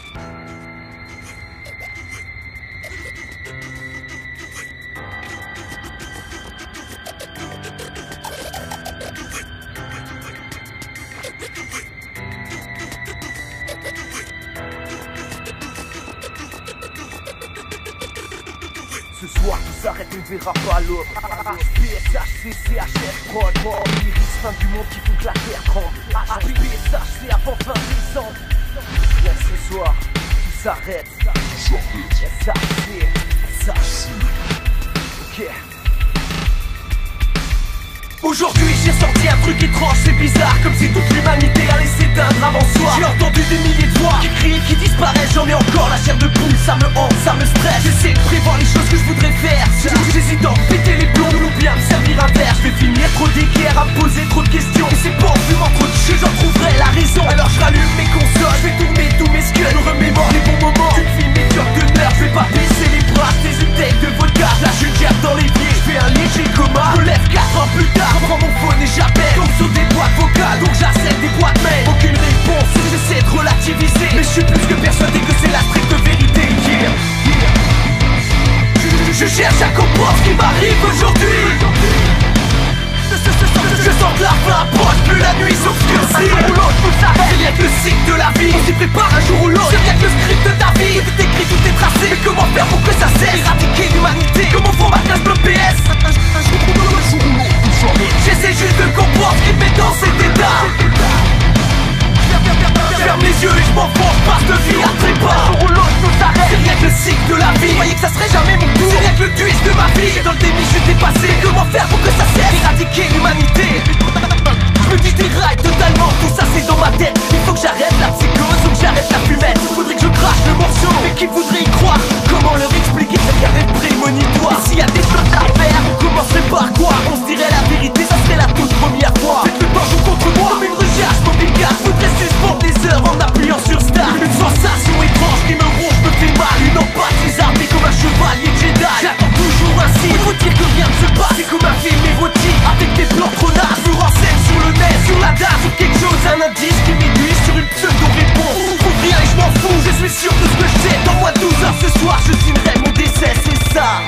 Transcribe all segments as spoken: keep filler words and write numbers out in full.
Ce soir tout s'arrête, on ne verra pas l'autre. H P S H C C H F prod, mort, lyrics, fin du monde qui font que la terre tremble. H P S H C avant vingt décembre. Bien ce soir, tout s'arrête. S H C, S H C. Ok. Aujourd'hui j'ai sorti un truc étrange, c'est bizarre. Comme si toute l'humanité allait s'éteindre avant soir. J'ai entendu des milliers de voix qui crient, qui disparaissent. J'en ai encore la chair de poule, ça me hante, ça me stresse. J'essaie de prévoir les choses que je voudrais faire. J'hésite à péter les plombs ou bien me servir un verre. Je vais finir trop d'équerre à me poser trop de questions. Et c'est pas en fumant trop de shit, j'en trouverai la raison. Alors je rallume mes consoles, je vais tourner tous mes scuds. Je remémore les bons moments d'une fille médiocre de nerd. Je vais pas baisser les bras, t'es une tête de vodka. Là je gère dans les pieds, je fais un léger coma. Je me lève quatre ans plus tard, je prends mon phone et j'appelle. Donc sur des boîtes vocales, donc j'accepte des boîtes mail. Aucune réponse, j'essaie de relativiser. Mais je suis plus que persuadé que c'est la stricte vérité. Yeah, yeah. Je, je cherche à comprendre ce qui m'arrive aujourd'hui. Je sens que la fin approche, plus la nuit s'obscurcit. Un jour ou l'autre tout s'arrête, c'est rien que le cycle de la vie. On s'y prépare un jour ou l'autre, c'est rien que le script de ta vie. Tout est écrit, tout est tracé, mais comment faire pour que ça cesse? Éradiquer l'humanité, comment font ma classe bloc P S? Un jour ou l'autre tout s'arrête. J'essaie juste de comprendre ce qui me met dans cet état. Ferme les yeux et je m'enfonce, passe de vie à trépas. Un jour ou l'autre tout s'arrête, c'est rien que le cycle de la vie. Je croyais que ça serait jamais mon tour, c'est rien que le twist de ma vie. Dans le déni je suis dépassé, comment faire pour que ça cesse? Éradiquer l'humanité. Je me dis des rails totalement, tout ça c'est dans ma tête. Il faut que j'arrête la psychose ou que j'arrête la fumette. Il faudrait que je crache le morceau, mais qui voudrait y croire? Comment leur expliquer cette carrière prémonitoire? S'il y a des choses à faire, on commencerait par quoi? On se dirait la vérité, ça serait la toute première fois. Faites le temps joue contre moi, comme une recherche m'obligate. Faudrait suspendre des heures en appuyant sur Start. Une sensation étrange qui me ronge, me fait mal. Une empathie armée comme un chevalier Jedi. J'attends toujours ainsi, il faut dire que rien ne se passe. C'est comme un film érotique, avec des plans trop nazes. Je vous renseigne sur le net, sur la date, sur quelque chose. Un indice qui m'aiguise sur une pseudo-réponse. Je trouve rien et je m'en fous, je suis sûr de ce que je sais. Dans moins de douze heures ce soir, je signerai mon décès, c'est ça.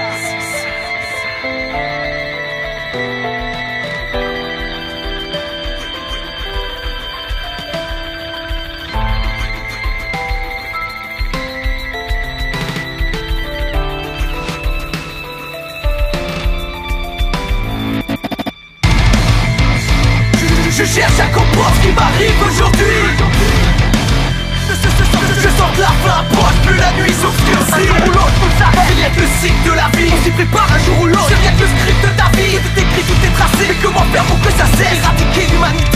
Je cherche à comprendre ce qui m'arrive aujourd'hui. Je sens que la fin approche, plus la nuit s'obscurcit. Un jour ou l'autre tout s'arrête, c'est rien que le cycle de la vie. On s'y prépare un jour ou l'autre, c'est rien que le script de ta vie. Tout est écrit, tout est tracé, mais comment faire pour que ça cesse? Éradiquer l'humanité.